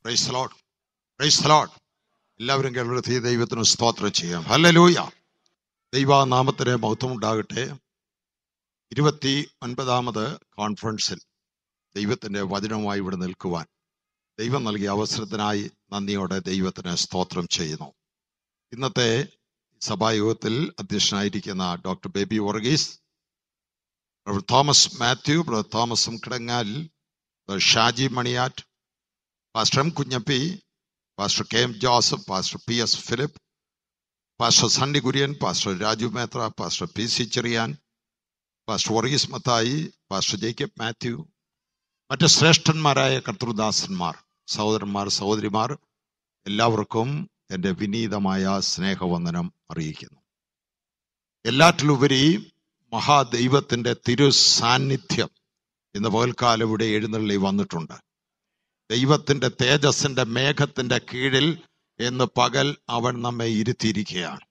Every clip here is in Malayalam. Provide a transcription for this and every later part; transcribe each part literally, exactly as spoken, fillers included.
Price the lord, praise the lord. എല്ലാവരും കേൾവിടത്തി ദൈവത്തിന് സ്തോത്രം ചെയ്യാം. ഹല്ലേലൂയ. ദൈവനാമത്തിന് മഹത്വം ഉണ്ടാകട്ടെ. ഇരുപത്തി ഒൻപതാമത് കോൺഫറൻസിൽ ദൈവത്തിൻ്റെ വചനവുമായി ഇവിടെ നിൽക്കുവാൻ ദൈവം നൽകിയ അവസരത്തിനായി നന്ദിയോടെ ദൈവത്തിന് സ്തോത്രം ചെയ്യുന്നു. ഇന്നത്തെ സഭായോഗത്തിൽ അധ്യക്ഷനായിരിക്കുന്ന doctor Baby Varghese, brother Thomas Mathew, brother Thomas M Kidangal, brother Shaji Maniyat, pastor M Kunjappi, pastor K M Joseph, pastor P S Philip, pastor Sunny Kurian, pastor Raju Methra, pastor P C Cherian, pastor Varghese Mathai, pastor Jacob Mathew, മറ്റ് ശ്രേഷ്ഠന്മാരായ കർത്തൃദാസന്മാർ, സഹോദരന്മാർ, സഹോദരിമാർ, എല്ലാവർക്കും എൻ്റെ വിനീതമായ സ്നേഹവന്ദനം അറിയിക്കുന്നു. എല്ലാറ്റിലുപരി മഹാദൈവത്തിൻ്റെ തിരു സാന്നിധ്യം ഇന്ന് പകൽക്കാലം ഇവിടെ എഴുന്നള്ളി വന്നിട്ടുണ്ട്. ദൈവത്തിൻ്റെ തേജസ്സിൻ്റെ മേഘത്തിൻ്റെ കീഴിൽ ഇന്ന് പകൽ അവൻ നമ്മെ ഇരുത്തിയിരിക്കുകയാണ്.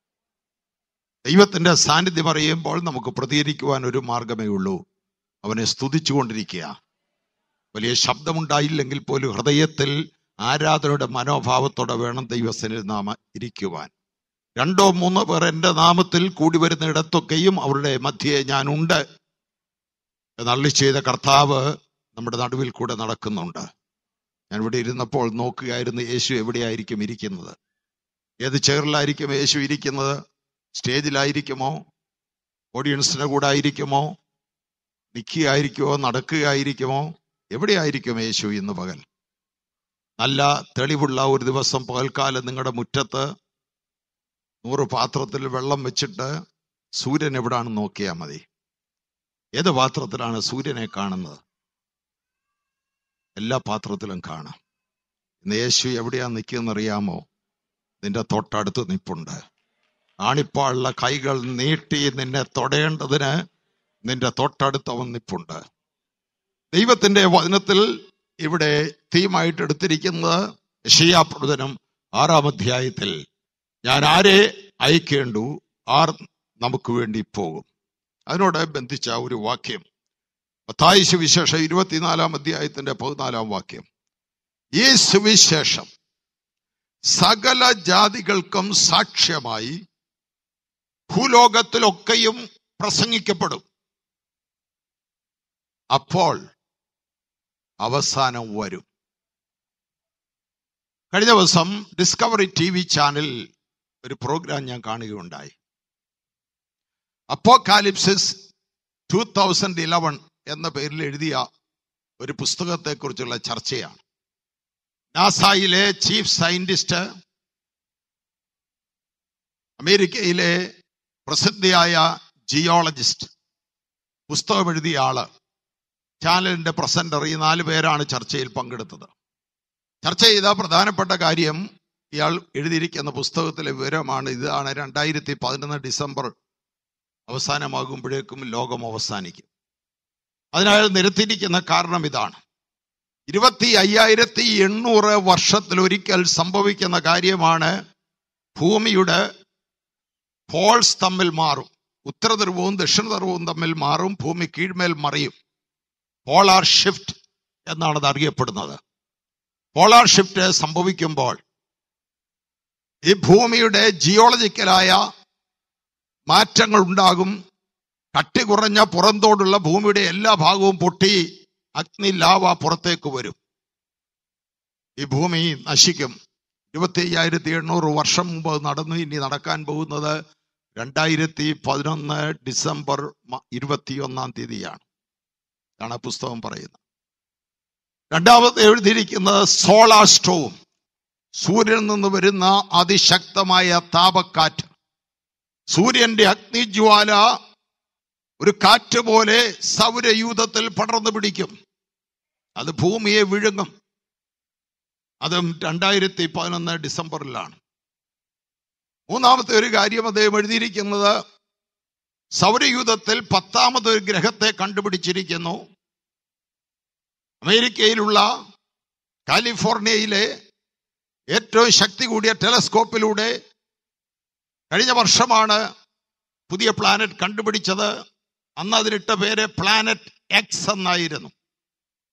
ദൈവത്തിൻ്റെ സാന്നിധ്യം അറിയുമ്പോൾ നമുക്ക് പ്രതികരിക്കുവാൻ ഒരു മാർഗമേ ഉള്ളൂ, അവനെ സ്തുതിച്ചുകൊണ്ടിരിക്കുക. വലിയ ശബ്ദമുണ്ടായില്ലെങ്കിൽ പോലും ഹൃദയത്തിൽ ആരാധനയുടെ മനോഭാവത്തോടെ വേണം ദൈവസന്നിധിയിൽ നാം ഇരിക്കുവാൻ. രണ്ടോ മൂന്നോ പേർ എൻ്റെ നാമത്തിൽ കൂടി വരുന്ന ഇടത്തൊക്കെയും അവരുടെ മധ്യേ ഞാനുണ്ട് എന്നരുളി ചെയ്ത കർത്താവ് നമ്മുടെ നടുവിൽ കൂടെ നടക്കുന്നുണ്ട്. ഞാൻ ഇവിടെ ഇരുന്നപ്പോൾ നോക്കുകയായിരുന്നു, യേശു എവിടെയായിരിക്കും ഇരിക്കുന്നത്? ഏത് ചെയറിലായിരിക്കും യേശു ഇരിക്കുന്നത്? സ്റ്റേജിലായിരിക്കുമോ? ഓഡിയൻസിൻ്റെ കൂടെ ആയിരിക്കുമോ? നിൽക്കുകയായിരിക്കുമോ? നടക്കുകയായിരിക്കുമോ? എവിടെയായിരിക്കും യേശു ഇന്ന് പകൽ? നല്ല തെളിവുള്ള ഒരു ദിവസം പകൽക്കാലം നിങ്ങളുടെ മുറ്റത്ത് നൂറ് പാത്രത്തിൽ വെള്ളം വെച്ചിട്ട് സൂര്യൻ എവിടാണെന്ന് നോക്കിയാൽ മതി. ഏത് പാത്രത്തിലാണ് സൂര്യനെ കാണുന്നത്? എല്ലാ പാത്രത്തിലും കാണാം. ഇന്ന് യേശു എവിടെയാ നിൽക്കുന്നറിയാമോ? നിന്റെ തൊട്ടടുത്ത് നിൽപ്പുണ്ട്. ആണിപ്പാളുള്ള കൈകൾ നീട്ടി നിന്നെ തൊടേണ്ടതിന് നിന്റെ തൊട്ടടുത്ത് അവൻ നിൽപ്പുണ്ട്. ദൈവത്തിന്റെ വചനത്തിൽ ഇവിടെ തീമായിട്ട് എടുത്തിരിക്കുന്നത് യെശയ്യാ പ്രവചനം ആറാം അധ്യായത്തിൽ ഞാൻ ആരെ അയക്കേണ്ടു, ആർ നമുക്ക് വേണ്ടി പോകും. അതിനോട് ബന്ധിച്ച ഒരു വാക്യം മത്തായി സുവിശേഷം ഇരുപത്തിനാലാം അധ്യായത്തിന്റെ പതിനാലാം വാക്യം. ഈ സുവിശേഷം സകല ജാതികൾക്കും സാക്ഷ്യമായി ഭൂലോകത്തിലൊക്കെയും പ്രസംഗിക്കപ്പെടും, അപ്പോൾ അവസാനം വരും. കഴിഞ്ഞ ദിവസം ഡിസ്കവറി ടി വി ചാനൽ ഒരു പ്രോഗ്രാം ഞാൻ കാണുകയുണ്ടായി. അപ്പോകാലിപ്സിസ് ടൂ തൗസൻഡ് ഇലവൻ എന്ന പേരിൽ എഴുതിയ ഒരു പുസ്തകത്തെക്കുറിച്ചുള്ള ചർച്ചയാണ്. നാസയിലെ ചീഫ് സയന്റിസ്റ്റ്, അമേരിക്കയിലെ പ്രസിദ്ധിയായ ജിയോളജിസ്റ്റ്, പുസ്തകം എഴുതിയ ആള്, ചാനലിന്റെ പ്രസന്റർ, ഈ നാല് പേരാണ് ചർച്ചയിൽ പങ്കെടുത്തത്. ചർച്ച ചെയ്ത പ്രധാനപ്പെട്ട കാര്യം, ഇയാൾ എഴുതിയിരിക്കുന്ന പുസ്തകത്തിലെ വിവരമാണ്. ഇതാണ് രണ്ടായിരത്തി പതിനൊന്ന് ഡിസംബർ അവസാനമാകുമ്പോഴേക്കും ലോകം അവസാനിക്കും. അതിനയാൾ നിരത്തിയിരിക്കുന്ന കാരണം ഇതാണ്: ഇരുപത്തി അയ്യായിരത്തി എണ്ണൂറ് വർഷത്തിലൊരിക്കൽ സംഭവിക്കുന്ന കാര്യമാണ്. ഭൂമിയുടെ പോൾസ് തമ്മിൽ മാറും, ഉത്തരധ്രുവവും ദക്ഷിണധ്രുവവും തമ്മിൽ മാറും, ഭൂമി കീഴ്മേൽ മറിയും. പോളാർ ഷിഫ്റ്റ് എന്നാണ് അത് അറിയപ്പെടുന്നത്. പോളാർ ഷിഫ്റ്റ് സംഭവിക്കുമ്പോൾ ഈ ഭൂമിയുടെ ജിയോളജിക്കലായ മാറ്റങ്ങൾ ഉണ്ടാകും. കട്ടി കുറഞ്ഞ പുറന്തോടുള്ള ഭൂമിയുടെ എല്ലാ ഭാഗവും പൊട്ടി അഗ്നി ലാവ പുറത്തേക്ക് വരും. ഈ ഭൂമി നശിക്കും. ഇരുപത്തി അയ്യായിരത്തി എണ്ണൂറ് വർഷം മുമ്പ് നടന്നു. ഇനി നടക്കാൻ പോകുന്നത് രണ്ടായിരത്തി പതിനൊന്ന് ഡിസംബർ ഇരുപത്തി ഒന്നാം തീയതിയാണ്. ഇതാണ് പുസ്തകം പറയുന്നത്. രണ്ടാമത് എഴുതിയിരിക്കുന്നത് സോളാർ സ്റ്റോം, സൂര്യനിൽ നിന്ന് വരുന്ന അതിശക്തമായ താപക്കാറ്റ്. സൂര്യന്റെ അഗ്നിജ്വാല ഒരു കാറ്റ് പോലെ സൗരയൂഥത്തിൽ പടർന്നു പിടിക്കും, അത് ഭൂമിയെ വിഴുങ്ങും. അതും രണ്ടായിരത്തി പതിനൊന്ന് ഡിസംബറിലാണ്. മൂന്നാമത്തെ ഒരു കാര്യം അദ്ദേഹം എഴുതിയിരിക്കുന്നത്, സൗരയൂഥത്തിൽ പത്താമതൊരു ഗ്രഹത്തെ കണ്ടുപിടിച്ചിരിക്കുന്നു. അമേരിക്കയിലുള്ള കാലിഫോർണിയയിലെ ഏറ്റവും ശക്തി കൂടിയ ടെലസ്കോപ്പിലൂടെ കഴിഞ്ഞ വർഷമാണ് പുതിയ പ്ലാനറ്റ് കണ്ടുപിടിച്ചത്. അന്ന് അതിനിട്ട പേര് പ്ലാനറ്റ് എക്സ് എന്നായിരുന്നു.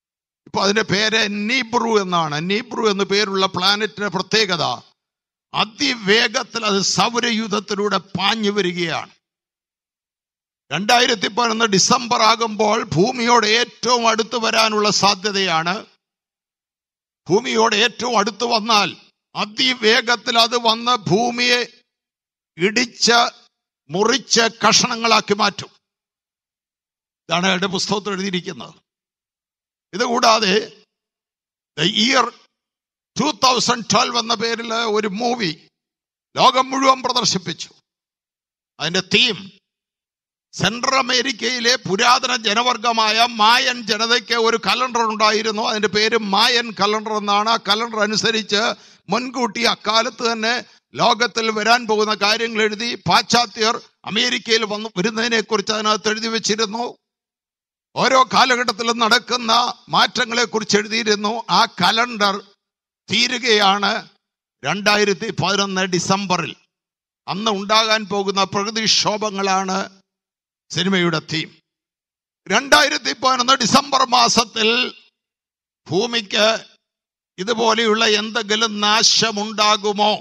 ഇപ്പൊ അതിന്റെ പേര് നീബ്രു എന്നാണ്. നീബ്രു എന്ന് പേരുള്ള പ്ലാനറ്റിന്റെ പ്രത്യേകത, അതിവേഗത്തിൽ അത് സൗരയൂഥത്തിലൂടെ പാഞ്ഞു വരികയാണ്. രണ്ടായിരത്തി പതിനൊന്ന് ഡിസംബർ ആകുമ്പോൾ ഭൂമിയോട് ഏറ്റവും അടുത്ത് വരാനുള്ള സാധ്യതയാണ്. ഭൂമിയോട് ഏറ്റവും അടുത്ത് വന്നാൽ അതിവേഗത്തിൽ അത് വന്ന് ഭൂമിയെ ഇടിച്ച് മുറിച്ച് കഷണങ്ങളാക്കി മാറ്റും. ഇതാണ് അയാളുടെ പുസ്തകത്തിൽ എഴുതിയിരിക്കുന്നത്. ഇതുകൂടാതെ the year two thousand twelve എന്ന പേരിൽ ഒരു മൂവി ലോകം മുഴുവൻ പ്രദർശിപ്പിച്ചു. അതിന്റെ തീം സെൻട്രൽ അമേരിക്കയിലെ പുരാതന ജനവർഗമായ മായൻ ജനതയ്ക്ക് ഒരു കലണ്ടർ ഉണ്ടായിരുന്നു. അതിന്റെ പേര് മായൻ കലണ്ടർ എന്നാണ്. ആ കലണ്ടർ അനുസരിച്ച് മുൻകൂട്ടി അക്കാലത്ത് തന്നെ ലോകത്തിൽ വരാൻ പോകുന്ന കാര്യങ്ങൾ എഴുതി പാശ്ചാത്യർ അമേരിക്കയിൽ വന്ന് വരുന്നതിനെ കുറിച്ച് അതിനകത്ത് എഴുതി വെച്ചിരുന്നു. ഓരോ കാലഘട്ടത്തിലും നടക്കുന്ന മാറ്റങ്ങളെ കുറിച്ച് എഴുതിയിരുന്നു. ആ കലണ്ടർ തീരുകയാണ് രണ്ടായിരത്തി പതിനൊന്ന് ഡിസംബറിൽ. അന്ന് ഉണ്ടാകാൻ പോകുന്ന പ്രകൃതിക്ഷോഭങ്ങളാണ് സിനിമയുടെ തീം. രണ്ടായിരത്തി പതിനൊന്ന് ഡിസംബർ മാസത്തിൽ ഭൂമിക്ക് ഇതുപോലെയുള്ള എന്തെങ്കിലും നാശമുണ്ടാകുമോ?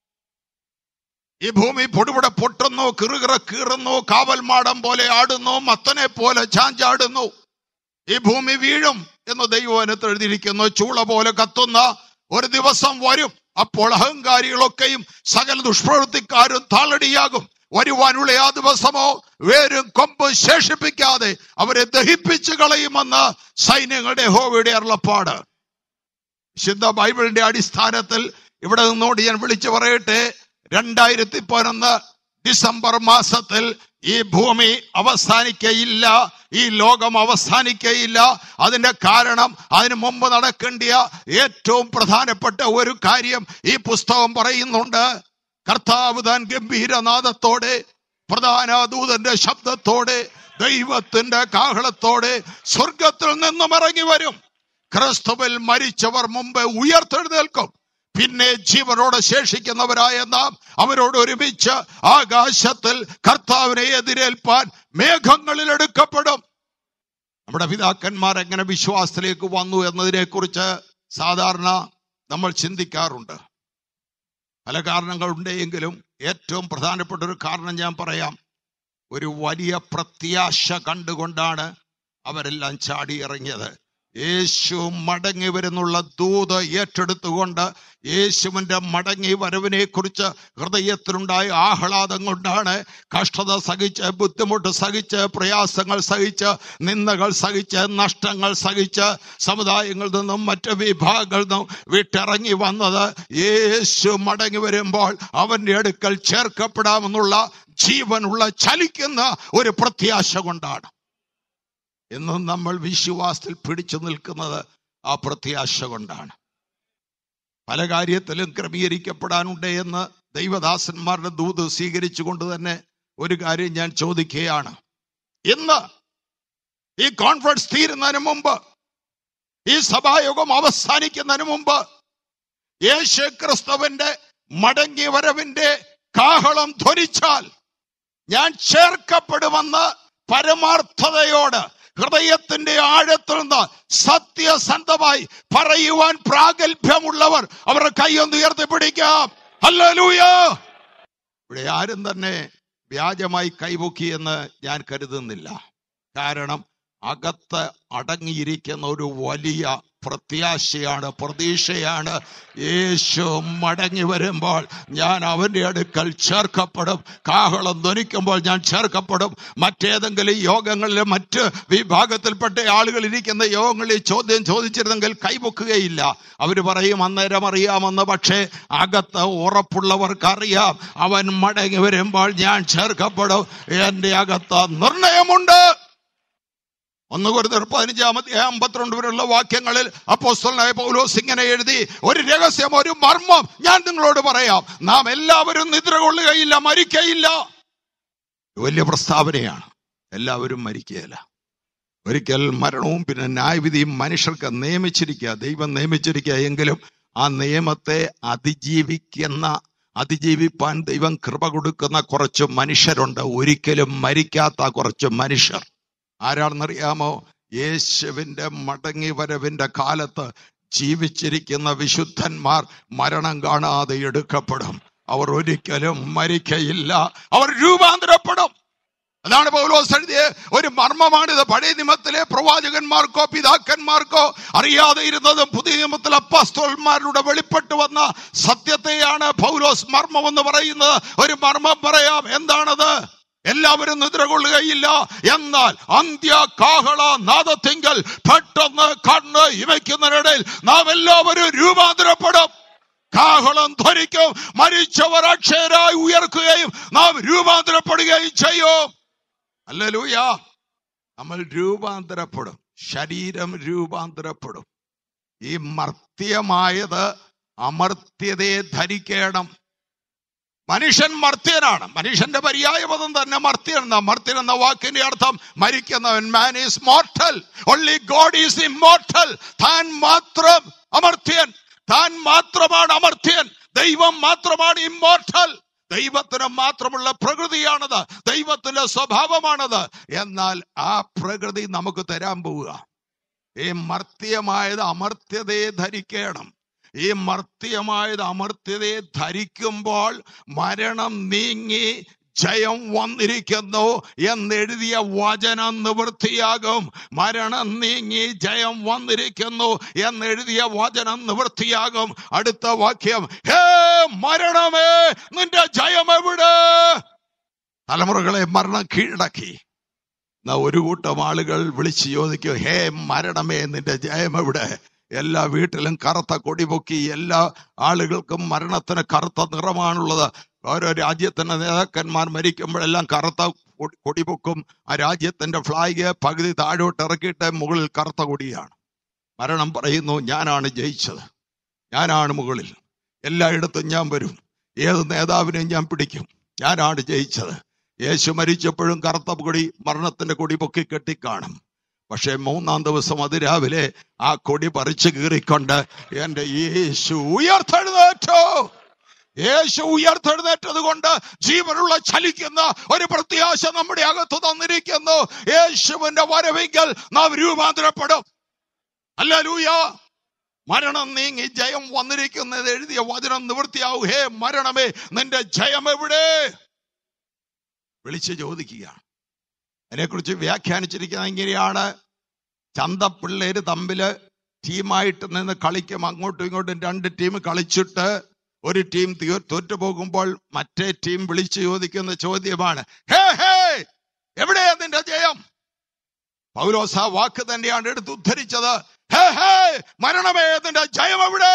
ഈ ഭൂമി പൊടിപൊടെ പൊട്ടുന്നു, കിറുകിറ കീറുന്നു, കാവൽമാടം പോലെ ആടുന്നു, മത്തനെ പോലെ ചാഞ്ചാടുന്നു. ഈ ഭൂമി വീഴും എന്ന് ദൈവവചനത്തിൽ എഴുതിയിരിക്കുന്നു. ചൂള പോലെ കത്തുന്ന ഒരു ദിവസം വരും. അപ്പോൾ അഹങ്കാരികളൊക്കെയും സകല ദുഷ്പ്രവൃത്തിക്കാരും താളടിയാകും. വരുവാനുള്ള ആ ദിവസമോ വേരും കൊമ്പും ശേഷിപ്പിക്കാതെ അവരെ ദഹിപ്പിച്ചു കളയുമെന്ന് സൈന്യങ്ങളുടെ യഹോവയുടെ അരുളപ്പാട്. വിശുദ്ധ ബൈബിളിന്റെ അടിസ്ഥാനത്തിൽ ഇവിടെ നിന്നോട് ഞാൻ വിളിച്ചു പറയട്ടെ, രണ്ടായിരത്തി പതിനൊന്ന് ഡിസംബർ മാസത്തിൽ ഈ ഭൂമി അവസാനിക്കയില്ല, ഈ ലോകം അവസാനിക്കയില്ല. അതിന്റെ കാരണം അതിനു മുമ്പ് നടക്കേണ്ട ഏറ്റവും പ്രധാനപ്പെട്ട ഒരു കാര്യം ഈ പുസ്തകം പറയുന്നുണ്ട്. കർത്താവ് താൻ ഗംഭീരനാദത്തോടെ, പ്രധാന ദൂതന്റെ ശബ്ദത്തോടെ, ദൈവത്തിന്റെ കാഹളത്തോടെ സ്വർഗത്തിൽ നിന്നും ഇറങ്ങി വരും. ക്രിസ്തുവിൽ മരിച്ചവർ മുമ്പ് ഉയർത്തെഴുന്നേൽക്കും. പിന്നെ ജീവനോടെ ശേഷിക്കുന്നവരായ നാം അവരോട് ഒരുമിച്ച് ആകാശത്തിൽ കർത്താവിനെ എതിരേൽപ്പാൻ മേഘങ്ങളിൽ എടുക്കപ്പെടും. നമ്മുടെ പിതാക്കന്മാർ എങ്ങനെ വിശ്വാസത്തിലേക്ക് വന്നു എന്നതിനെ കുറിച്ച് സാധാരണ നമ്മൾ ചിന്തിക്കാറുണ്ട്. പല കാരണങ്ങളുണ്ടെങ്കിലും ഏറ്റവും പ്രധാനപ്പെട്ട ഒരു കാരണം ഞാൻ പറയാം. ഒരു വലിയ പ്രത്യാശ കണ്ടുകൊണ്ടാണ് അവരെല്ലാം ചാടി ഇറങ്ങിയത്. യേശു മടങ്ങി വരുന്നുള്ള ദൂത് ഏറ്റെടുത്തുകൊണ്ട് യേശുവിന്റെ മടങ്ങി വരവിനെ കുറിച്ച് ഹൃദയത്തിലുണ്ടായ ആഹ്ലാദം കൊണ്ടാണ് കഷ്ടത സഹിച്ച്, ബുദ്ധിമുട്ട് സഹിച്ച്, പ്രയാസങ്ങൾ സഹിച്ച്, നിന്ദകൾ സഹിച്ച്, നഷ്ടങ്ങൾ സഹിച്ച്, സമുദായങ്ങളിൽ നിന്നും മറ്റ് വിഭാഗങ്ങളിൽ നിന്നും വിട്ടിറങ്ങി വന്നത്. യേശു മടങ്ങി വരുമ്പോൾ അവന്റെ അടുക്കൽ ചേർക്കപ്പെടാമെന്നുള്ള ജീവനുള്ള ചലിക്കുന്ന ഒരു പ്രത്യാശ കൊണ്ടാണ്. എന്നും നമ്മൾ വിശ്വാസത്തിൽ പിടിച്ചു നിൽക്കുന്നത് ആ പ്രത്യാശ കൊണ്ടാണ്. പല കാര്യത്തിലും ക്രമീകരിക്കപ്പെടാനുണ്ട് എന്ന് ദൈവദാസന്മാരുടെ ദൂത് സ്വീകരിച്ചു കൊണ്ട് തന്നെ ഒരു കാര്യം ഞാൻ ചോദിക്കുകയാണ്. ഇന്ന് ഈ കോൺഫറൻസ് തീരുന്നതിന് മുമ്പ്, ഈ സഭായോഗം അവസാനിക്കുന്നതിന് മുമ്പ് യേശു ക്രിസ്തുവിന്റെ മടങ്ങി വരവിന്റെ കാഹളം ധ്വനിച്ചാൽ ഞാൻ ചേർക്കപ്പെടുമെന്ന് പരമാർത്ഥതയോട് ഹൃദയത്തിന്റെ ആഴത്തിൽ നിന്ന് സത്യസന്ധമായി പറയുവാൻ പ്രാഗൽഭ്യമുള്ളവർ അവരുടെ കൈയൊന്ന് ഉയർത്തിപ്പിടിക്കാം. ഹല്ലേലൂയ. ഇവിടെ ആരും തന്നെ വ്യാജമായി കൈപൊക്കിയെന്ന് ഞാൻ കരുതുന്നില്ല. കാരണം അകത്ത് അടങ്ങിയിരിക്കുന്ന ഒരു വലിയ പ്രത്യാശയാണ്, പ്രതീക്ഷയാണ്. യേശു മടങ്ങി വരുമ്പോൾ ഞാൻ അവന്റെ അടുക്കൽ ചേർക്കപ്പെടും. കാഹളം ധ്വനിക്കുമ്പോൾ ഞാൻ ചേർക്കപ്പെടും. മറ്റേതെങ്കിലും യോഗങ്ങളിൽ മറ്റ് വിഭാഗത്തിൽപ്പെട്ട ആളുകൾ ഇരിക്കുന്ന യോഗങ്ങളിൽ ചോദ്യം ചോദിച്ചിരുന്നെങ്കിൽ കൈപൊക്കുകയില്ല. അവര് പറയും അന്നേരം അറിയാമെന്ന്. പക്ഷേ അകത്ത് ഉറപ്പുള്ളവർക്കറിയാം, അവൻ മടങ്ങി വരുമ്പോൾ ഞാൻ ചേർക്കപ്പെടും. എന്റെ അകത്ത് നിർണയമുണ്ട്. ഒന്ന് കൊരിന്ത്യർ പതിനഞ്ചാം അധ്യായം അമ്പത്തിരണ്ട് വരെയുള്ള വാക്യങ്ങളിൽ അപ്പോസ്തലനായ പൗലോസ് ഇങ്ങനെ എഴുതി, ഒരു രഹസ്യം, ഒരു മർമ്മം ഞാൻ നിങ്ങളോട് പറയാം, നാം എല്ലാവരും നിദ്ര കൊള്ളുകയില്ല, മരിക്കയില്ല. വലിയ പ്രസ്താവനയാണ്. എല്ലാവരും മരിക്കുകയില്ല. ഒരിക്കൽ മരണവും പിന്നെ ന്യായവിധിയും മനുഷ്യർക്ക് നിയമിച്ചിരിക്കുക, ദൈവം നിയമിച്ചിരിക്കുക. എങ്കിലും ആ നിയമത്തെ അതിജീവിക്കുന്ന അതിജീവിപ്പാൻ ദൈവം കൃപ കൊടുക്കുന്ന കുറച്ച് മനുഷ്യരുണ്ട്. ഒരിക്കലും മരിക്കാത്ത കുറച്ച് മനുഷ്യർ. ആരാണെന്നറിയാമോ? യേശുവിന്റെ മടങ്ങി വരവിന്റെ കാലത്ത് ജീവിച്ചിരിക്കുന്ന വിശുദ്ധന്മാർ മരണം കാണാതെ എടുക്കപ്പെടും. അവർ ഒരിക്കലും മരിക്കയില്ല, അവർ രൂപാന്തരപ്പെടും. അതാണ് പൗലോസ് എഴുതിയ ഒരു മർമ്മമാണിത്. പഴയ നിയമത്തിലെ പ്രവാചകന്മാർക്കോ പിതാക്കന്മാർക്കോ അറിയാതെ ഇരുന്നതും പുതിയ നിയമത്തിലെ അപ്പോസ്തലന്മാരിലൂടെ വെളിപ്പെട്ടു വന്ന സത്യത്തെയാണ് പൗലോസ് മർമ്മം എന്ന് പറയുന്നത്. ഒരു മർമ്മം പറയാം, എന്താണത്? എല്ലാവരും നിദ്ര കൊള്ളുകയില്ല, എന്നാൽ അന്ത്യ കാഹള നാദത്തിങ്കൽ പെട്ടെന്ന് കണ്ണ് ഇമയ്ക്കുന്നതിനിടയിൽ നാം എല്ലാവരും രൂപാന്തരപ്പെടും. കാഹളം ധ്വനിക്കും, മരിച്ചവർ അക്ഷയരായി ഉയർക്കുകയും നാം രൂപാന്തരപ്പെടുകയും ചെയ്യും. ഹല്ലേലൂയ. നമ്മൾ രൂപാന്തരപ്പെടും, ശരീരം രൂപാന്തരപ്പെടും. ഈ മർത്യമായത് അമർത്യതയെ ധരിക്കണം. മനുഷ്യൻ മർത്യനാണ്. മനുഷ്യന്റെ പര്യായ പദം തന്നെ മർത്യൻ. മർത്യൻ എന്ന വാക്കിന്റെ അർത്ഥം മരിക്കുന്നവൻ. Man is mortal, only God is immortal. താൻ മാത്രം അമർത്യൻ, താൻ മാത്രമാണ് അമർത്യൻ. ദൈവം മാത്രമാണ് ഇമ്മോർട്ടൽ. ദൈവത്തിന് മാത്രമുള്ള പ്രകൃതിയാണത്, ദൈവത്തിന്റെ സ്വഭാവമാണത്. എന്നാൽ ആ പ്രകൃതി നമുക്ക് തരാൻ പോവുക. ഈ മർത്യമായത് അമർത്യതയെ ധരിക്കണം. ഈ മർത്യമായത് അമർത്യതയെ ധരിക്കുമ്പോൾ മരണം നീങ്ങി ജയം വന്നിരിക്കുന്നു എന്നെഴുതിയ വചനം നിവൃത്തിയാകും. മരണം നീങ്ങി ജയം വന്നിരിക്കുന്നു എന്നെഴുതിയ വചനം നിവൃത്തിയാകും. അടുത്ത വാക്യം, ഹേ മരണമേ നിന്റെ ജയം എവിടെ? തലമുറകളെ മരണം കീഴടക്കി. ഒരു കൂട്ടം ആളുകൾ വിളിച്ചു ചോദിക്കും, ഹേ മരണമേ നിന്റെ ജയം എവിടെ? എല്ലാ വീട്ടിലും കറുത്ത കൊടി പൊക്കി. എല്ലാ ആളുകൾക്കും മരണത്തിന് കറുത്ത നിറമാണുള്ളത്. ഓരോ രാജ്യത്തിന്റെ നേതാക്കന്മാർ മരിക്കുമ്പോഴെല്ലാം കറുത്ത കൊടി പൊക്കും. ആ രാജ്യത്തിന്റെ ഫ്ലാഗ് പകുതി താഴോട്ട് ഇറക്കിയിട്ട് മുകളിൽ കറുത്ത കൊടിയാണ്. മരണം പറയുന്നു, ഞാനാണ് ജയിച്ചത്, ഞാനാണ് മുകളിൽ, എല്ലായിടത്തും ഞാൻ വരും, ഏത് നേതാവിനെയും ഞാൻ പിടിക്കും, ഞാനാണ് ജയിച്ചത്. യേശു മരിച്ചപ്പോഴും കറുത്ത കൊടി, മരണത്തിന്റെ കൊടി പൊക്കി കെട്ടിക്കാണും. പക്ഷെ മൂന്നാം ദിവസം അതിരാവിലെ ആ കൊടി പറിച്ചു കീറിക്കൊണ്ട് എന്റെ യേശു ഉയർത്തെഴുന്നേറ്റു. യേശു ഉയർത്തെഴുന്നേറ്റത് കൊണ്ട് ജീവനുള്ള ചലിക്കുന്ന ഒരു പ്രത്യാശ നമ്മുടെ അകത്ത് തന്നിരിക്കുന്നു. യേശുവിന്റെ വരവെങ്കിൽ നാം രൂപാന്തരപ്പെടും. ഹല്ലേലൂയ. മരണം നീങ്ങി ജയം വന്നിരിക്കുന്നത് എഴുതിയ വചനം നിവൃത്തിയാവും. ഹേ മരണമേ നിന്റെ ജയം എവിടെ? വിളിച്ച് ചോദിക്കുകയാണ്. അതിനെക്കുറിച്ച് വ്യാഖ്യാനിച്ചിരിക്കുന്നത് ഇങ്ങനെയാണ്. ചന്തപ്പിള്ളേര് തമ്മില് ടീമായിട്ട് നിന്ന് കളിക്കും. അങ്ങോട്ടും ഇങ്ങോട്ടും രണ്ട് ടീം കളിച്ചിട്ട് ഒരു ടീം തോറ്റു പോകുമ്പോൾ മറ്റേ ടീം വിളിച്ചു ചോദിക്കുന്ന ചോദ്യമാണ്, ഹേ ഹേ എവിടെയാ നിന്റെ ജയം? പൗലോസ് ആ വാക്ക് തന്നെയാണ് എടുത്ത് ഉദ്ധരിച്ചത്. ഹേ ഹേ മരണമേ നിന്റെ ജയം എവിടെ?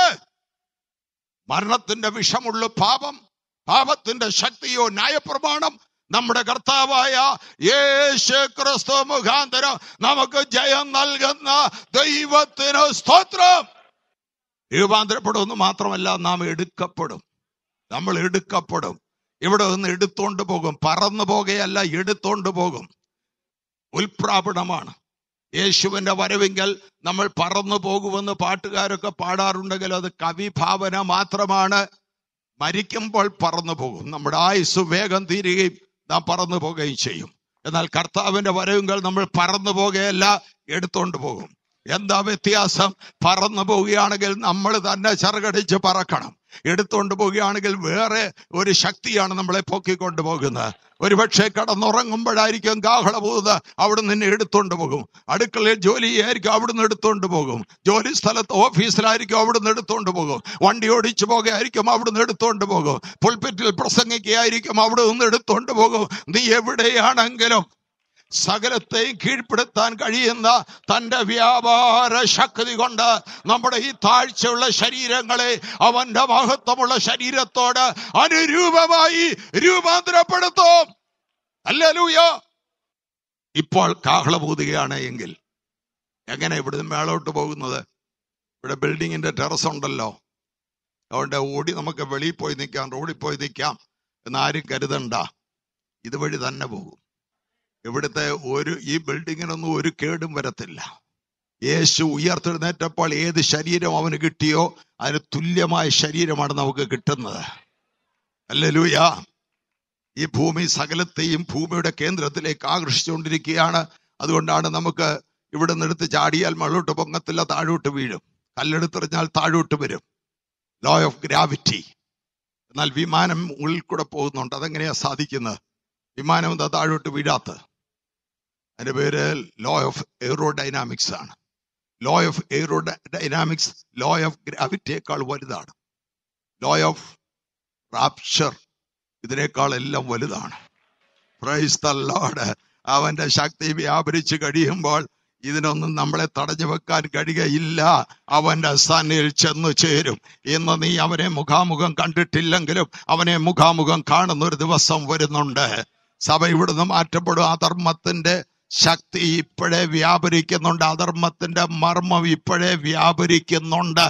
മരണത്തിന്റെ വിഷമുള്ള പാപം, പാപത്തിന്റെ ശക്തിയോ ന്യായപ്രമാണം നമ്മുടെ കർത്താവായ യേശു ക്രിസ്തു മുഖാന്തരം നമുക്ക് ജയം നൽകുന്ന ദൈവത്തിന് സ്തോത്രം. രൂപാന്തരപ്പെടുമെന്ന് മാത്രമല്ല, നാം എടുക്കപ്പെടും. നമ്മൾ എടുക്കപ്പെടും. ഇവിടെ നിന്ന് എടുത്തോണ്ട് പോകും. പറന്നു പോകുകയല്ല, എടുത്തോണ്ട് പോകും. ഉൽപ്രാപണമാണ്. യേശുവിന്റെ വരവെങ്കിൽ നമ്മൾ പറന്നു പോകുമെന്ന് പാട്ടുകാരൊക്കെ പാടാറുണ്ടെങ്കിൽ അത് കവിഭാവന മാത്രമാണ്. മരിക്കുമ്പോൾ പറന്നു പോകും. നമ്മുടെ ആയുസ് വേഗം തീരുകയും നാം പറന്നു പോകുകയും ചെയ്യും. എന്നാൽ കർത്താവിന്റെ വരവെങ്കിൽ നമ്മൾ പറന്നു പോകുകയല്ല, എടുത്തോണ്ട് പോകും. എന്താ വ്യത്യാസം? പറന്നു പോവുകയാണെങ്കിൽ നമ്മൾ തന്നെ ചിറകടിച്ച് പറക്കണം. എടുത്തോണ്ട് പോവുകയാണെങ്കിൽ വേറെ ഒരു ശക്തിയാണ് നമ്മളെ പൊക്കിക്കൊണ്ട് പോകുന്നത്. ഒരുപക്ഷെ കടന്നുറങ്ങുമ്പോഴായിരിക്കും കാഹളപൂത് അവിടെ നിന്ന് എടുത്തോണ്ട് പോകും. അടുക്കളയിൽ ജോലി ആയിരിക്കും, അവിടുന്ന് എടുത്തോണ്ട് പോകും. ജോലി സ്ഥലത്ത് ഓഫീസിലായിരിക്കും, അവിടുന്ന് എടുത്തോണ്ട് പോകും. വണ്ടി ഓടിച്ചു പോകുകയായിരിക്കും, അവിടുന്ന് എടുത്തോണ്ട് പോകും. പുൽപിറ്റിൽ പ്രസംഗിക്കുകയായിരിക്കും, അവിടെ നിന്ന് എടുത്തോണ്ട് പോകും. നീ എവിടെയാണെങ്കിലും സകലത്തെയും കീഴ്പ്പെടുത്താൻ കഴിയുന്ന തന്റെ വ്യാപാര ശക്തി കൊണ്ട് നമ്മുടെ ഈ താഴ്ചയുള്ള ശരീരങ്ങളെ അവന്റെ മഹത്വമുള്ള ശരീരത്തോട് അനുരൂപമായി രൂപാന്തരപ്പെടുത്തും. ഹല്ലേലൂയ. ഇപ്പോൾ കാഹളപൂതുകയാണ് എങ്കിൽ എങ്ങനെ ഇവിടുന്ന് മേളോട്ട് പോകുന്നത്? ഇവിടെ ബിൽഡിങ്ങിന്റെ ടെറസ് ഉണ്ടല്ലോ, അതുകൊണ്ട് ഓടി നമുക്ക് വെളിയിൽ പോയി നിൽക്കാം, റോഡിൽ പോയി നിൽക്കാം എന്നാരും കരുതണ്ട. ഇതുവഴി തന്നെ പോകും. ഇവിടുത്തെ ഒരു ഈ ബിൽഡിങ്ങിനൊന്നും ഒരു കേടും വരത്തില്ല. യേശു ഉയർത്തെഴുന്നേറ്റപ്പോൾ ഏത് ശരീരം അവന് കിട്ടിയോ അതിന് തുല്യമായ ശരീരമാണ് നമുക്ക് കിട്ടുന്നത്. ഹല്ലേലൂയ. ഈ ഭൂമി സകലത്തെയും ഭൂമിയുടെ കേന്ദ്രത്തിലേക്ക് ആകർഷിച്ചുകൊണ്ടിരിക്കുകയാണ്. അതുകൊണ്ടാണ് നമുക്ക് ഇവിടെ നിന്ന് എടുത്ത് ചാടിയാൽ മുകളിലോട്ട് പൊങ്ങത്തില്ല, താഴോട്ട് വീഴും. കല്ലെടുത്തെറിഞ്ഞാൽ താഴോട്ട് വരും. Law of gravity. എന്നാൽ വിമാനം ഉള്ളിൽ കൂടെ പോകുന്നുണ്ട്. അതെങ്ങനെയാ സാധിക്കുന്നത്? വിമാനം എന്താ താഴോട്ട് വീഴാത്തത്? അതിന്റെ പേര് ലോ ഓഫ് എയ്റോഡൈനാമിക്സ് ആണ്. Law of aerodynamics law of ഗ്രാവിറ്റിയേക്കാൾ വലുതാണ്. ലോ ഓഫ് റാപ്ചർ ഇതിനേക്കാൾ എല്ലാം വലുതാണ്. Praise the lord. അവന്റെ ശക്തി വ്യാപരിച്ച് കഴിയുമ്പോൾ ഇതിനൊന്നും നമ്മളെ തടഞ്ഞു വെക്കാൻ കഴിയുകയില്ല. അവന്റെ സന്നിധിയിൽ ചെന്നു ചേരും. ഇന്ന് നീ അവനെ മുഖാമുഖം കണ്ടിട്ടില്ലെങ്കിലും അവനെ മുഖാമുഖം കാണുന്ന ഒരു ദിവസം വരുന്നുണ്ട്. സഭ ഇവിടുന്ന് മാറ്റപ്പെടും. അധർമ്മത്തിന്റെ ശക്തി ഇപ്പോഴേ വ്യാപരിക്കുന്നുണ്ട്. അധർമ്മത്തിന്റെ മർമ്മം ഇപ്പോഴേ വ്യാപരിക്കുന്നുണ്ട്.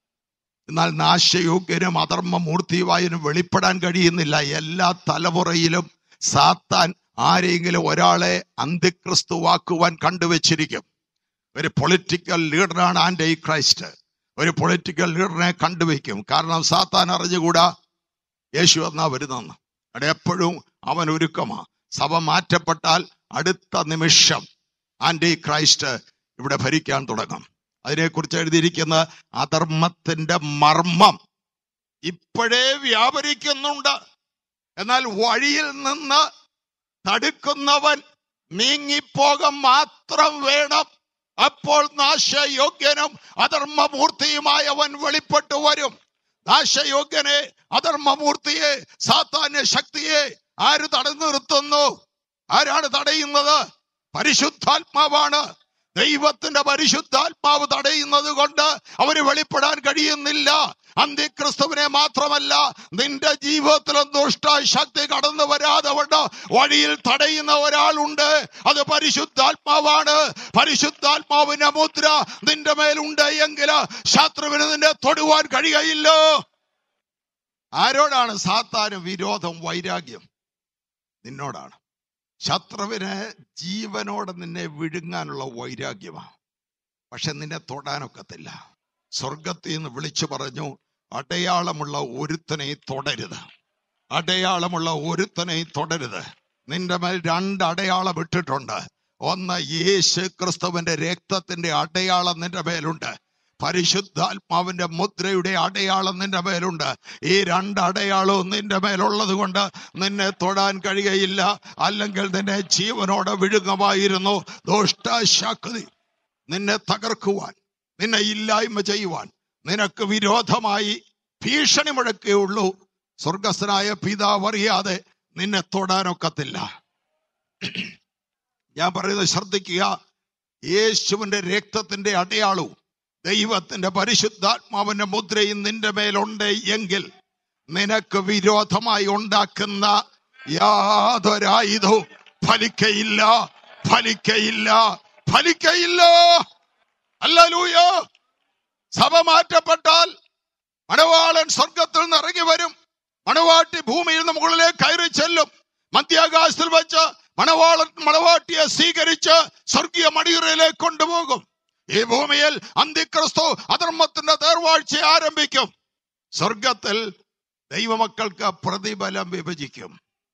എന്നാൽ നാശയോഗ്യനും അധർമ്മമൂർത്തിയുമായതിനും വെളിപ്പെടാൻ കഴിയുന്നില്ല. എല്ലാ തലമുറയിലും സാത്താൻ ആരെങ്കിലും ഒരാളെ അന്തിക്രിസ്തുവാക്കുവാൻ കണ്ടുവച്ചിരിക്കും. ഒരു പൊളിറ്റിക്കൽ ലീഡറാണ് ആന്റി ക്രൈസ്റ്റ്. ഒരു പൊളിറ്റിക്കൽ ലീഡറിനെ കണ്ടുവയ്ക്കും. കാരണം സാത്താൻ അറിഞ്ഞുകൂടാ യേശു എന്നാ വരുന്നെന്ന്. അവിടെ എപ്പോഴും അവൻ ഒരുക്കമാ. സഭ മാറ്റപ്പെട്ടാൽ അടുത്ത നിമിഷം ആന്റി ക്രൈസ്റ്റ് ഇവിടെ ഭരിക്കാൻ തുടങ്ങും. അതിനെക്കുറിച്ച് എഴുതിയിരിക്കുന്ന അധർമ്മത്തിന്റെ മർമ്മം ഇപ്പോഴേ വ്യാപരിക്കുന്നുണ്ട്. എന്നാൽ വഴിയിൽ നിന്ന് തടുക്കുന്നവൻ നീങ്ങിപ്പോകാൻ മാത്രം വേണം. അപ്പോൾ നാശയോഗ്യനും അധർമ്മമൂർത്തിയുമായവൻ വെളിപ്പെട്ടു വരും. നാശയോഗ്യനെ, അധർമ്മമൂർത്തിയെ, സാത്താന്യ ശക്തിയെ ആര് തടഞ്ഞു നിർത്തുന്നു? ആരാണ് തടയുന്നത്? പരിശുദ്ധാത്മാവാണ്. ദൈവത്തിന്റെ പരിശുദ്ധാത്മാവ് തടയുന്നത് കൊണ്ട് അവന് വെളിപ്പെടാൻ കഴിയുന്നില്ല. അന്ത്യക്രിസ്തുവിനെ മാത്രമല്ല, നിന്റെ ജീവിതത്തിലും ദുഷ്ട ശക്തി കടന്നു വരാതെ കൊണ്ട് വഴിയിൽ തടയുന്ന ഒരാളുണ്ട്. അത് പരിശുദ്ധാത്മാവാണ്. പരിശുദ്ധാത്മാവിന്റെ മുദ്ര നിന്റെ മേലുണ്ട് എങ്കിൽ ശത്രുവിന് നിന്നെ തൊടുവാൻ കഴിയുകയില്ലോ. ആരോടാണ് സാത്താന് വിരോധം, വൈരാഗ്യം? നിന്നോടാണ്. ശത്രുവിന് ജീവനോടെ നിന്നെ വിഴുങ്ങാനുള്ള വൈരാഗ്യമാണ്. പക്ഷെ നിന്നെ തൊടാനൊക്കത്തില്ല. സ്വർഗത്തിൽ നിന്ന് വിളിച്ചു പറഞ്ഞു, അടയാളമുള്ള ഒരുത്തനെ തൊടരുത്. അടയാളമുള്ള ഒരുത്തനെ തൊടരുത്. നിന്റെ മേൽ രണ്ട് അടയാളം ഇട്ടിട്ടുണ്ട്. ഒന്ന്, യേശു ക്രിസ്തുവിന്റെ രക്തത്തിന്റെ അടയാളം നിന്റെ മേലുണ്ട്. പരിശുദ്ധാത്മാവിന്റെ മുദ്രയുടെ അടയാളം നിന്റെ മേലുണ്ട്. ഈ രണ്ട് അടയാളവും നിന്റെ മേലുള്ളത് കൊണ്ട് നിന്നെ തൊടാൻ കഴിയുകയില്ല. അല്ലെങ്കിൽ നിന്നെ ജീവനോടെ വിഴുങ്ങുമായിരുന്നു. ദുഷ്ടശക്തി നിന്നെ തകർക്കുവാൻ, നിന്നെ ഇല്ലായ്മ ചെയ്യുവാൻ, നിനക്ക് വിരോധമായി ഭീഷണി മുഴക്കുകയുള്ളൂ. സ്വർഗസ്ഥനായ പിതാവ് അറിയാതെ നിന്നെ തൊടാനൊക്കത്തില്ല. ഞാൻ പറയുന്നത് ശ്രദ്ധിക്കുക. യേശുവിന്റെ രക്തത്തിന്റെ അടയാളവും ദൈവത്തിന്റെ പരിശുദ്ധാത്മാവിന്റെ മുദ്രയും നിന്റെ മേലുണ്ട് എങ്കിൽ നിനക്ക് വിരോധമായി ഉണ്ടാക്കുന്ന യാതൊരായുധവും ഫലിക്കയില്ല, ഫലിക്കയില്ല, ഫലിക്കയില്ല. ഹല്ലേലൂയ. സഭ മാറ്റപ്പെട്ടാൽ മണവാളൻ സ്വർഗത്തിൽ നിന്ന് ഇറങ്ങി വരും. മണവാട്ടി ഭൂമിയിൽ നിന്ന് മുകളിലേക്ക് കയറി ചെല്ലും. മധ്യാകാശത്തിൽ വെച്ച് മണവാളൻ മണവാട്ടിയെ സ്വീകരിച്ച് സ്വർഗീയ മടിയുറയിലേക്ക് കൊണ്ടുപോകും. ഈ ഭൂമിയിൽ അന്ത്യക്രിസ്തു അധർമ്മത്തിന്റെ തേർവാഴ്ച ആരംഭിക്കും. സ്വർഗത്തിൽ ദൈവമക്കൾക്ക് പ്രതിഫലം വിഭജിക്കും.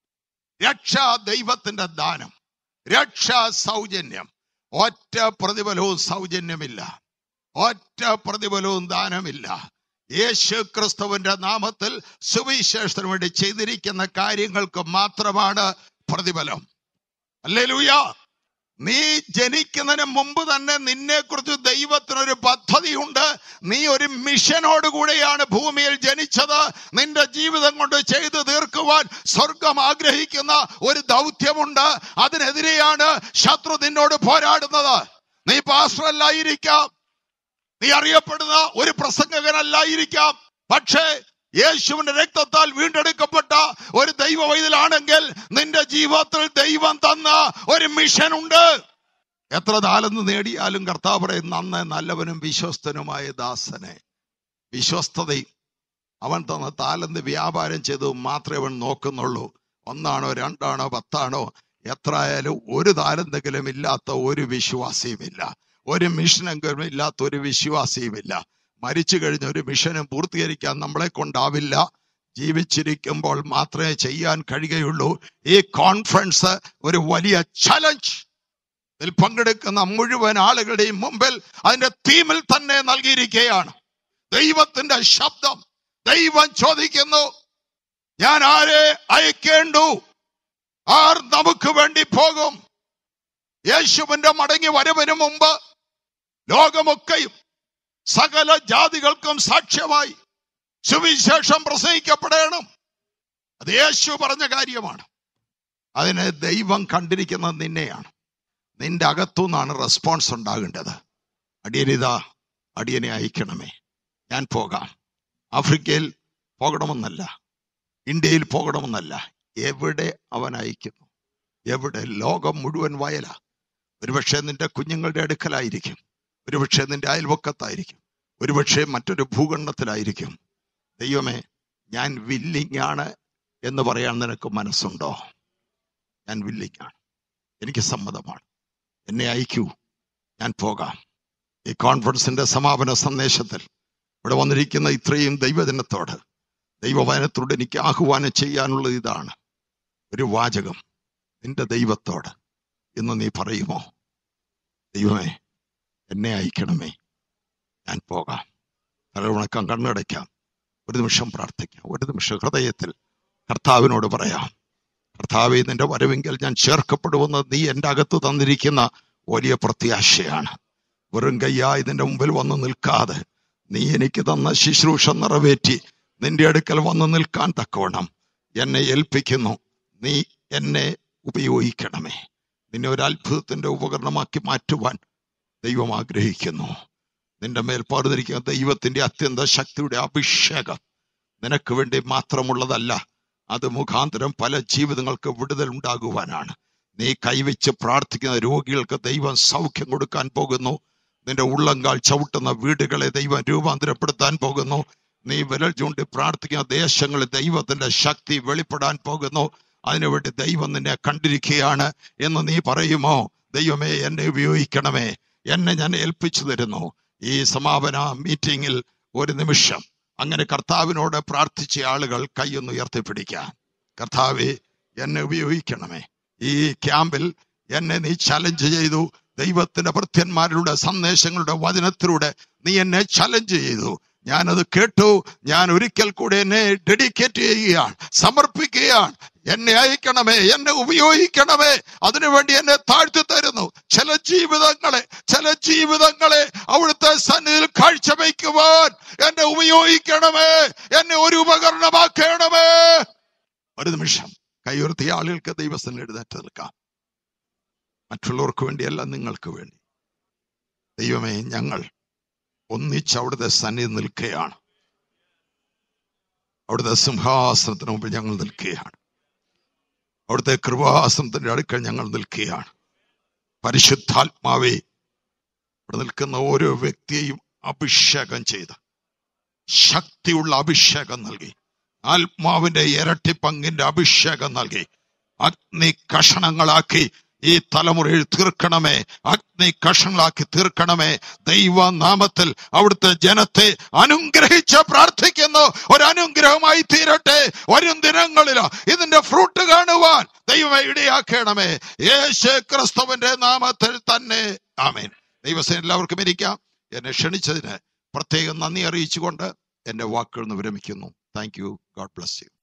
രക്ഷ ദൈവത്തിന്റെ ദാനം, രക്ഷ സൗജന്യം. ഒറ്റ പ്രതിഫലവും സൗജന്യമില്ല, ഒറ്റ പ്രതിഫലവും ദാനമില്ല. യേശു ക്രിസ്തുവിന്റെ നാമത്തിൽ സുവിശേഷത്തിന് വേണ്ടി ചെയ്തിരിക്കുന്ന കാര്യങ്ങൾക്ക് മാത്രമാണ് പ്രതിഫലം. ഹല്ലേലൂയ. നീ ജനിക്കുന്നതിന് മുമ്പ് തന്നെ നിന്നെ കുറിച്ച് ദൈവത്തിനൊരു പദ്ധതിയുണ്ട്. നീ ഒരു മിഷനോടുകൂടെയാണ് ഭൂമിയിൽ ജനിച്ചത്. നിന്റെ ജീവിതം കൊണ്ട് ചെയ്തു തീർക്കുവാൻ സ്വർഗം ആഗ്രഹിക്കുന്ന ഒരു ദൗത്യമുണ്ട്. അതിനെതിരെയാണ് ശത്രു നിന്നോട് പോരാടുന്നത്. നീ പാസ്റ്ററല്ലായിരിക്കാം, നീ അറിയപ്പെടുന്ന ഒരു പ്രസംഗകനല്ലായിരിക്കാം. പക്ഷേ യേശുവിന്റെ രക്തത്താൽ വീണ്ടെടുക്കപ്പെട്ട ഒരു ദൈവ വൈതലാണെങ്കിൽ നിന്റെ ജീവിതത്തിൽ ദൈവം തന്ന ഒരു മിഷൻ ഉണ്ട്. എത്ര താലന്ത് നേടിയാലും കർത്താവ് പറയും, നന്ന് നല്ലവനും വിശ്വസ്തനുമായ ദാസനെ. വിശ്വസ്തതയും അവൻ തന്ന താലന്ത് വ്യാപാരം ചെയ്തു മാത്രമേ അവൻ നോക്കുന്നുള്ളൂ. ഒന്നാണോ രണ്ടാണോ പത്താണോ എത്ര ആയാലും ഒരു താലന്തെങ്കിലും ഇല്ലാത്ത ഒരു വിശ്വാസിയുമില്ല, ഒരു മിഷനെങ്കിലും ഇല്ലാത്ത ഒരു വിശ്വാസിയുമില്ല. മരിച്ചു കഴിഞ്ഞ ഒരു മിഷനും പൂർത്തീകരിക്കാൻ നമ്മളെ കൊണ്ടാവില്ല. ജീവിച്ചിരിക്കുമ്പോൾ മാത്രമേ ചെയ്യാൻ കഴിയുകയുള്ളൂ. ഈ കോൺഫറൻസ് ഒരു വലിയ ചലഞ്ച്. ഇതിൽ പങ്കെടുക്കുന്ന മുഴുവൻ ആളുകളുടെയും മുമ്പിൽ അതിന്റെ തീമിൽ തന്നെ നൽകിയിരിക്കുകയാണ്. ദൈവത്തിന്റെ ശബ്ദം. ദൈവം ചോദിക്കുന്നു, ഞാൻ ആരെ അയക്കേണ്ടു? ആർ നമുക്ക് വേണ്ടി പോകും? യേശുവിന്റെ മടങ്ങി വരവിന് മുമ്പ് ലോകമൊക്കെയും സകല ജാതികൾക്കും സാക്ഷ്യമായി സുവിശേഷം പ്രസംഗിക്കപ്പെടണം. അത് യേശു പറഞ്ഞ കാര്യമാണ്. അതിന് ദൈവം കണ്ടിരിക്കുന്നത് നിന്നെയാണ്. നിന്റെ അകത്തുനിന്നാണ് റെസ്പോൺസ് ഉണ്ടാകേണ്ടത്. അടിയനിതാ, അടിയനെ അയക്കണമേ, ഞാൻ പോകാം. ആഫ്രിക്കയിൽ പോകണമെന്നല്ല, ഇന്ത്യയിൽ പോകണമെന്നല്ല, എവിടെ അവൻ അയക്കുന്നു? എവിടെ? ലോകം മുഴുവൻ വയല. ഒരുപക്ഷെ നിന്റെ കുഞ്ഞുങ്ങളുടെ അടുക്കലായിരിക്കും, ഒരുപക്ഷെ നിന്റെ അയൽവക്കത്തായിരിക്കും, ഒരുപക്ഷെ മറ്റൊരു ഭൂഖണ്ഡത്തിലായിരിക്കും. ദൈവമേ, ഞാൻ വില്ലിങ് ആണ് എന്ന് പറയാൻ നിനക്ക് മനസ്സുണ്ടോ? ഞാൻ വില്ലിങ് ആണ്, എനിക്ക് സമ്മതമാണ്, എന്നെ അയക്കൂ, ഞാൻ പോകാം. ഈ കോൺഫറൻസിന്റെ സമാപന സന്ദേശത്തിൽ ഇവിടെ വന്നിരിക്കുന്ന ഇത്രയും ദൈവജനത്തോട്, ദൈവവചനത്തോട് എനിക്ക് ആഹ്വാനം ചെയ്യാനുള്ളത് ഇതാണ്. ഒരു വാചകം നിന്റെ ദൈവത്തോട് ഇന്ന് നീ പറയുമോ? ദൈവമേ, എന്നെ അയക്കണമേ, ഞാൻ പോകാം. തലവണക്കം, കണ്ണടയ്ക്കാം, ഒരു നിമിഷം പ്രാർത്ഥിക്കാം. ഒരു നിമിഷം ഹൃദയത്തിൽ കർത്താവിനോട് പറയാം, കർത്താവേ, നിന്റെ വരവെങ്കിൽ ഞാൻ ചേർക്കപ്പെടുമെന്ന് നീ എൻ്റെ അകത്ത് തന്നിരിക്കുന്ന വലിയ പ്രത്യാശയാണ്. വെറും കയ്യായി നിന്റെ മുമ്പിൽ വന്ന് നിൽക്കാതെ നീ എനിക്ക് തന്ന ശുശ്രൂഷ നിറവേറ്റി നിന്റെ അടുക്കൽ വന്ന് നിൽക്കാൻ തക്കവണ്ണം എന്നെ ഏൽപ്പിക്കുന്നു. നീ എന്നെ ഉപയോഗിക്കണമേ. നിന്നെ ഒരു അത്ഭുതത്തിന്റെ ഉപകരണമാക്കി മാറ്റുവാൻ ദൈവം ആഗ്രഹിക്കുന്നു. നിന്റെ മേൽ പകർന്നിരിക്കുന്ന ദൈവത്തിന്റെ അത്യന്ത ശക്തിയുടെ അഭിഷേകം നിനക്ക് വേണ്ടി മാത്രമുള്ളതല്ല, അത് മുഖാന്തരം പല ജീവിതങ്ങൾക്ക് വിടുതൽ ഉണ്ടാകുവാനാണ്. നീ കൈവച്ച് പ്രാർത്ഥിക്കുന്ന രോഗികൾക്ക് ദൈവം സൗഖ്യം കൊടുക്കാൻ പോകുന്നു. നിന്റെ ഉള്ളങ്കാൽ ചവിട്ടുന്ന വീടുകളെ ദൈവം രൂപാന്തരപ്പെടുത്താൻ പോകുന്നു. നീ വിരൽ ചൂണ്ടി പ്രാർത്ഥിക്കുന്ന ദേശങ്ങളിൽ ദൈവത്തിന്റെ ശക്തി വെളിപ്പെടാൻ പോകുന്നു. അതിനുവേണ്ടി ദൈവം നിന്നെ കണ്ടിരിക്കുകയാണ് എന്ന് നീ പറയുമോ? ദൈവമേ, എന്നെ ഉപയോഗിക്കണമേ, എന്നെ ഞാൻ ഏൽപ്പിച്ചു തരുന്നു. ഈ സമാപന മീറ്റിംഗിൽ ഒരു നിമിഷം അങ്ങനെ കർത്താവിനോട് പ്രാർത്ഥിച്ച ആളുകൾ കൈയൊന്ന് ഉയർത്തിപ്പിടിക്കാൻ. കർത്താവേ, എന്നെ ഉപയോഗിക്കണമേ. ഈ ക്യാമ്പിൽ എന്നെ നീ ചലഞ്ച് ചെയ്തു. ദൈവത്തിന്റെ ഭൃത്യന്മാരുടെ സന്ദേശങ്ങളുടെ വചനത്തിലൂടെ നീ എന്നെ ചലഞ്ച് ചെയ്തു. ഞാനത് കേട്ടു. ഞാൻ ഒരിക്കൽ കൂടെ എന്നെ ഡെഡിക്കേറ്റ് ചെയ്യുകയാണ്, സമർപ്പിക്കുകയാണ്. എന്നെ അയക്കണമേ, എന്നെ ഉപയോഗിക്കണമേ. അതിനുവേണ്ടി എന്നെ താഴ്ത്തി തരുന്നു. ചില ജീവിതങ്ങളെ ചില ജീവിതങ്ങളെ അവിടുത്തെ സന്നിധിയിൽ കാഴ്ചവെക്കുവാൻ എന്നെ ഉപയോഗിക്കണമേ, എന്നെ ഒരു ഉപകരണമാക്കണമേ. ഒരു നിമിഷം കൈയുയർത്തിയ ആളുകൾക്ക് ദൈവസന്നിധിയിൽ എഴുന്നേറ്റ് നിൽക്കാം. മറ്റുള്ളവർക്ക് വേണ്ടിയല്ല, നിങ്ങൾക്ക് വേണ്ടി. ദൈവമേ, ഞങ്ങൾ ഒന്നിച്ച് അവിടുത്തെ സന്നിധി നിൽക്കുകയാണ്. അവിടുത്തെ സിംഹാസനത്തിന് മുമ്പിൽ ഞങ്ങൾ നിൽക്കുകയാണ്. അവിടുത്തെ കൃപാസനത്തിന്റെ അടുക്കൽ ഞങ്ങൾ നിൽക്കുകയാണ്. പരിശുദ്ധാത്മാവേ, ഇവിടെ നിൽക്കുന്ന ഓരോ വ്യക്തിയെയും അഭിഷേകം ചെയ്ത് ശക്തിയുള്ള അഭിഷേകം നൽകി, ആത്മാവിന്റെ ഇരട്ടി പങ്കിന്റെ അഭിഷേകം നൽകി അഗ്നി കഷണങ്ങളാക്കി ഈ തലമുറയിൽ തീർക്കണമേ. അഗ്നി കഷങ്ങളാക്കി തീർക്കണമേ. ദൈവനാമത്തിൽ അവിടുത്തെ ജനത്തെ അനുഗ്രഹിച്ച് പ്രാർത്ഥിക്കുന്നു. ഒരു അനുഗ്രഹമായി തീരട്ടെ. വരും ദിനങ്ങളിൽ ഇതിന്റെ ഫ്രൂട്ട് കാണുവാൻ ദൈവമേ ഇടയാക്കണമേ. യേശു ക്രിസ്തുവിന്റെ നാമത്തിൽ തന്നെ, ആമേൻ. ദൈവസേന എല്ലാവർക്കും ഇരിക്കാം. എന്നെ ക്ഷണിച്ചതിന് പ്രത്യേകം നന്ദി അറിയിച്ചുകൊണ്ട് എന്റെ വാക്കുകൾ വിരമിക്കുന്നു. Thank you. God bless U.